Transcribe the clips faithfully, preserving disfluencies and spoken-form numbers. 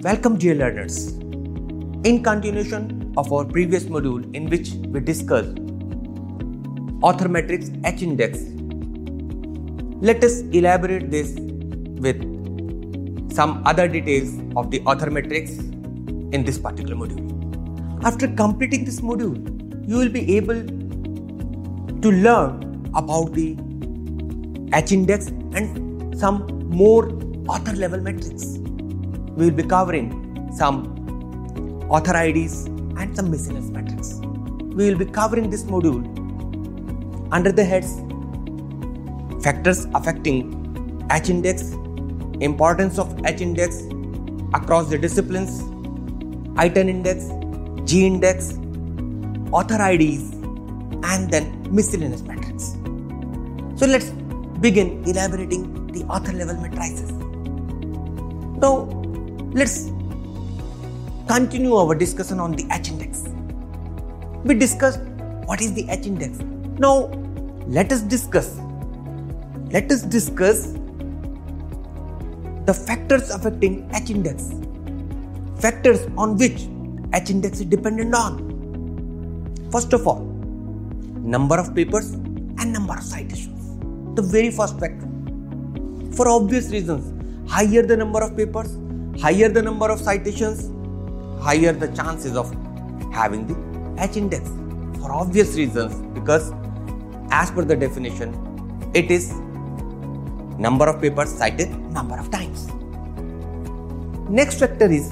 Welcome dear learners. In continuation of our previous module in which we discussed author matrix H index, let us elaborate this with some other details of the author matrix in this particular module. After completing this module, you will be able to learn about the H index and some more author level metrics. We will be covering some author I Ds and some miscellaneous metrics. We will be covering this module under the heads factors affecting H index, importance of H index across the disciplines, I ten index, G index, author I Ds, and then miscellaneous metrics. So let's begin elaborating the author level matrices. Now let's continue our discussion on the H index. We discussed what is the H index. Now let us discuss let us discuss the factors affecting H index. Factors on which H index is dependent on. First of all, number of papers and number of citations. The very first factor. For obvious reasons, higher the number of papers, higher the number of citations, higher the chances of having the H index. For obvious reasons, because as per the definition, it is number of papers cited number of times. Next factor is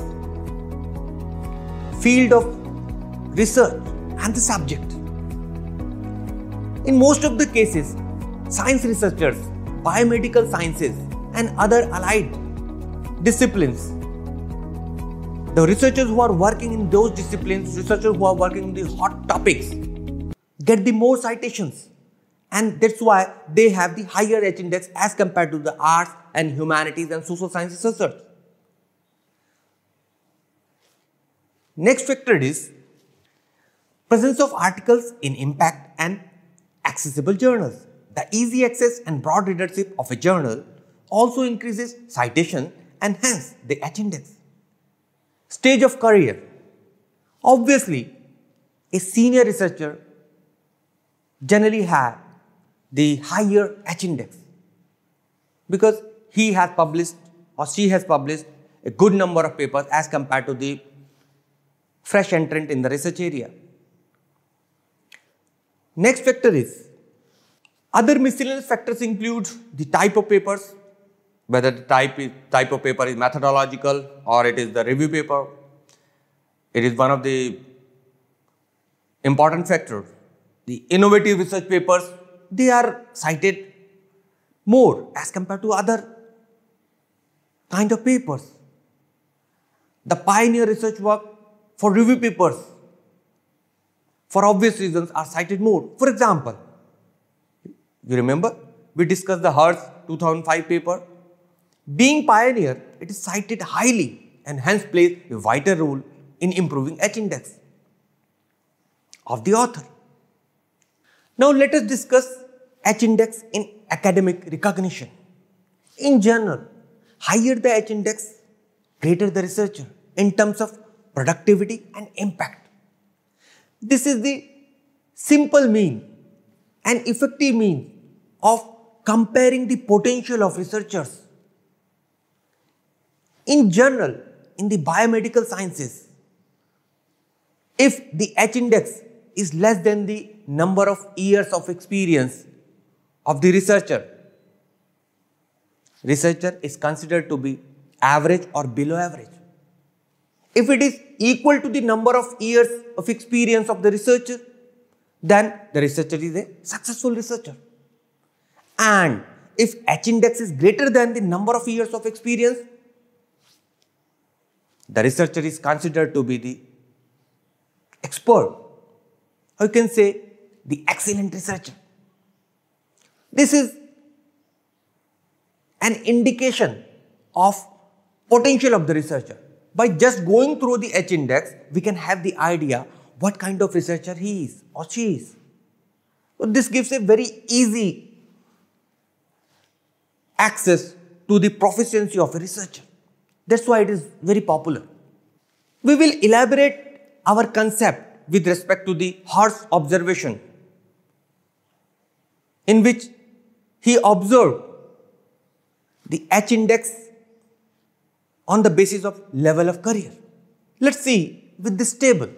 field of research and the subject. In most of the cases, science researchers, biomedical sciences and other allied disciplines, the researchers who are working in those disciplines, researchers who are working in the hot topics, get the more citations, and that's why they have the higher H index as compared to the arts and humanities and social sciences research. Next factor is presence of articles in impact and accessible journals. The easy access and broad readership of a journal also increases citation and hence the H index. Stage of career. Obviously, a senior researcher generally has the higher H index because he has published or she has published a good number of papers as compared to the fresh entrant in the research area. Next factor is other miscellaneous factors include the type of papers, whether the type, is, type of paper is methodological or it is the review paper. It is one of the important factors. The innovative research papers, they are cited more as compared to other kind of papers. The pioneer research work for review papers, for obvious reasons, are cited more. For example, you remember we discussed the Hertz two thousand five paper. Being pioneer, it is cited highly and hence plays a vital role in improving H index of the author. Now let us discuss H index in academic recognition. In general, higher the H index, greater the researcher in terms of productivity and impact. This is the simple mean and effective mean of comparing the potential of researchers. In general, in the biomedical sciences, if the H index is less than the number of years of experience of the researcher, researcher is considered to be average or below average. If it is equal to the number of years of experience of the researcher, then the researcher is a successful researcher. And if H index is greater than the number of years of experience, the researcher is considered to be the expert, or you can say the excellent researcher. This is an indication of potential of the researcher. By just going through the H index, we can have the idea what kind of researcher he is or she is. So this gives a very easy access to the proficiency of a researcher. That's why it is very popular. We will elaborate our concept with respect to the Hertz observation, in which he observed the H index on the basis of level of career. Let's see with this table.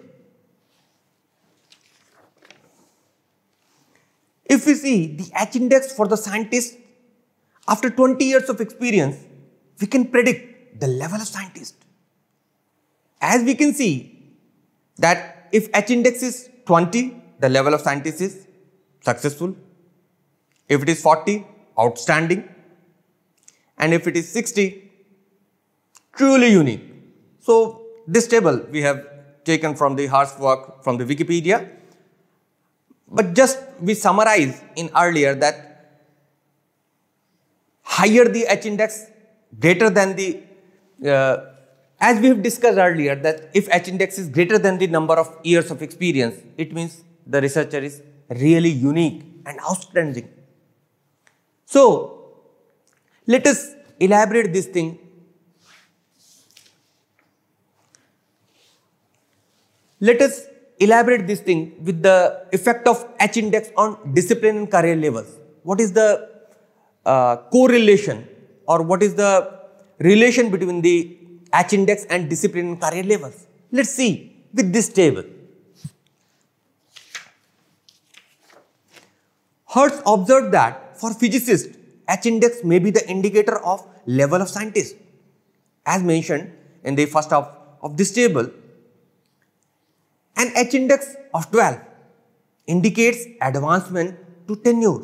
If we see the H index for the scientist, after twenty years of experience, we can predict the level of scientist. As we can see that if H index is twenty, the level of scientist is successful. If it is forty, outstanding. And if it is sixty, truly unique. So this table we have taken from the Hertz work from the Wikipedia. But just we summarize in earlier that higher the H index, greater than the, uh, as we have discussed earlier, that if H index is greater than the number of years of experience, it means the researcher is really unique and outstanding. So let us elaborate this thing. Let us elaborate this thing with the effect of H index on discipline and career levels. What is the uh, correlation or what is the relation between the H index and discipline and career levels? Let's see with this table. Hertz observed that for physicists, H index may be the indicator of level of scientist. As mentioned in the first half of this table, an H index of twelve indicates advancement to tenure.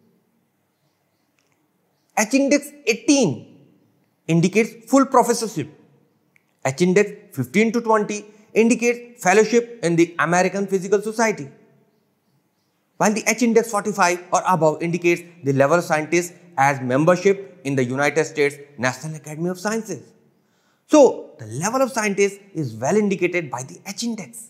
H index eighteen indicates full professorship. H index fifteen to twenty indicates fellowship in the American Physical Society, while the H index forty-five or above indicates the level of scientist as membership in the United States National Academy of Sciences. So the level of scientist is well indicated by the H index.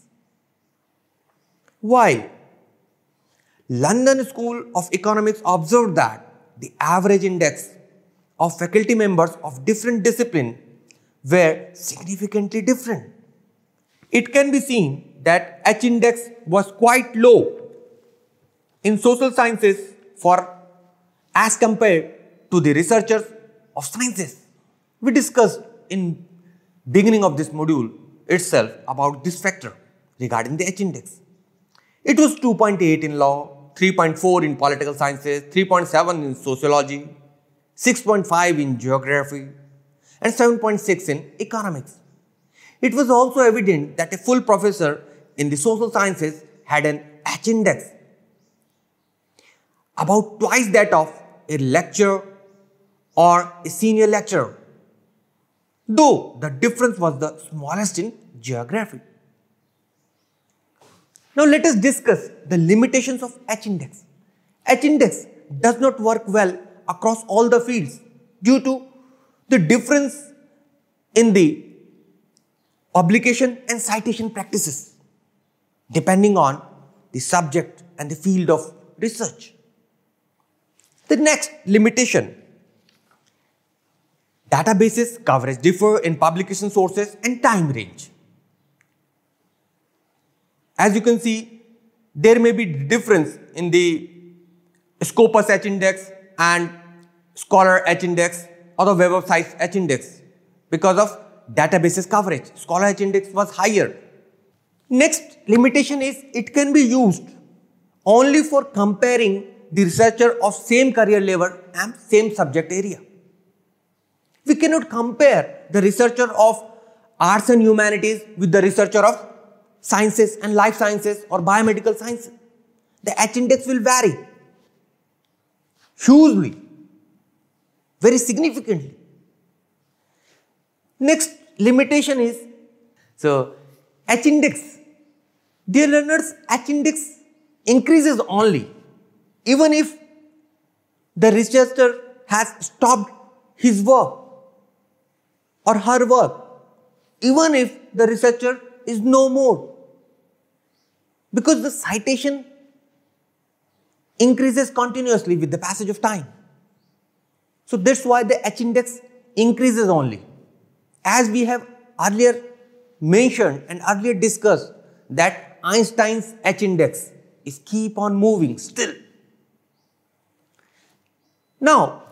While London School of Economics observed that the average index of faculty members of different disciplines were significantly different. It can be seen that H index was quite low in social sciences for as compared to the researchers of sciences. We discussed in beginning of this module itself about this factor regarding the H index. It was two point eight in law, three point four in political sciences, three point seven in sociology, six point five in geography, and seven point six in economics. It was also evident that a full professor in the social sciences had an H index about twice that of a lecturer or a senior lecturer, though the difference was the smallest in geography. Now let us discuss the limitations of H index. H index does not work well across all the fields due to the difference in the publication and citation practices depending on the subject and the field of research. The next limitation: databases coverage differ in publication sources and time range. As you can see, there may be difference in the Scopus H index and Scholar H index or the Web of Science H index because of databases coverage. Scholar H index was higher. Next limitation is it can be used only for comparing the researcher of same career level and same subject area. We cannot compare the researcher of arts and humanities with the researcher of sciences and life sciences or biomedical sciences. The H index will vary hugely, very significantly. Next limitation is, so H index, dear learners, H index increases only even if the researcher has stopped his work or her work, even if the researcher is no more, because the citation increases continuously with the passage of time. So that's why the H index increases only. as we have earlier mentioned and earlier discussed, that Einstein's H-index is keep on moving still. Now,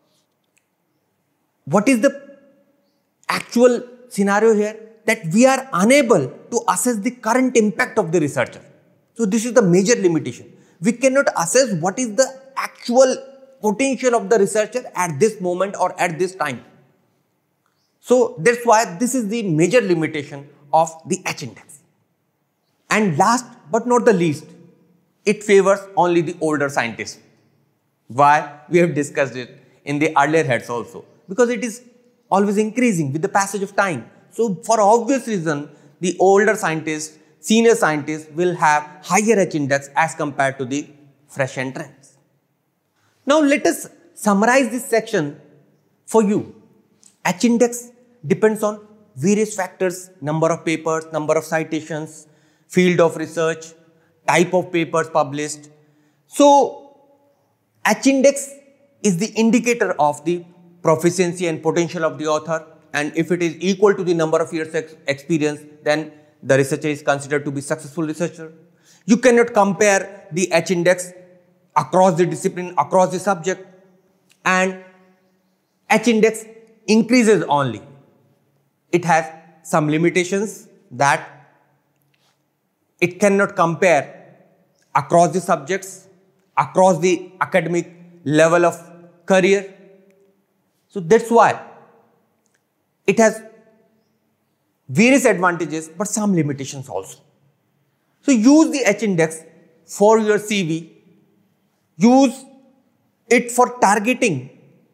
what is the actual scenario here? That we are unable to assess the current impact of the researcher. So this is the major limitation. We cannot assess what is the actual potential of the researcher at this moment or at this time. So that's why this is the major limitation of the H-index. And last but not the least, it favors only the older scientists. Why? We have discussed it in the earlier heads also. Because it is always increasing with the passage of time. So for obvious reason, the older scientists, senior scientists will have higher H-index as compared to the fresh entrants. Now let us summarize this section for you. H-index depends on various factors: number of papers, number of citations, field of research, type of papers published. So H-index is the indicator of the proficiency and potential of the author, and if it is equal to the number of years ex experience, then the researcher is considered to be successful researcher. You cannot compare the H-index across the discipline, across the subject, and H-index increases only. It has some limitations that it cannot compare across the subjects, across the academic level of career. So that's why it has various advantages but some limitations also. So use the H-index for your C V. Use it for targeting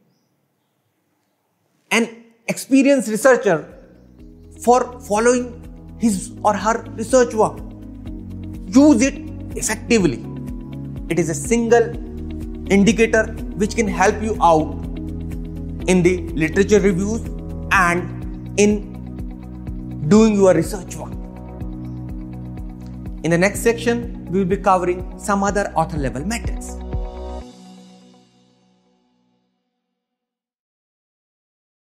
an experienced researcher for following his or her research work. Use it effectively. It is a single indicator which can help you out in the literature reviews and in doing your research work. In the next section, we will be covering some other author level metrics.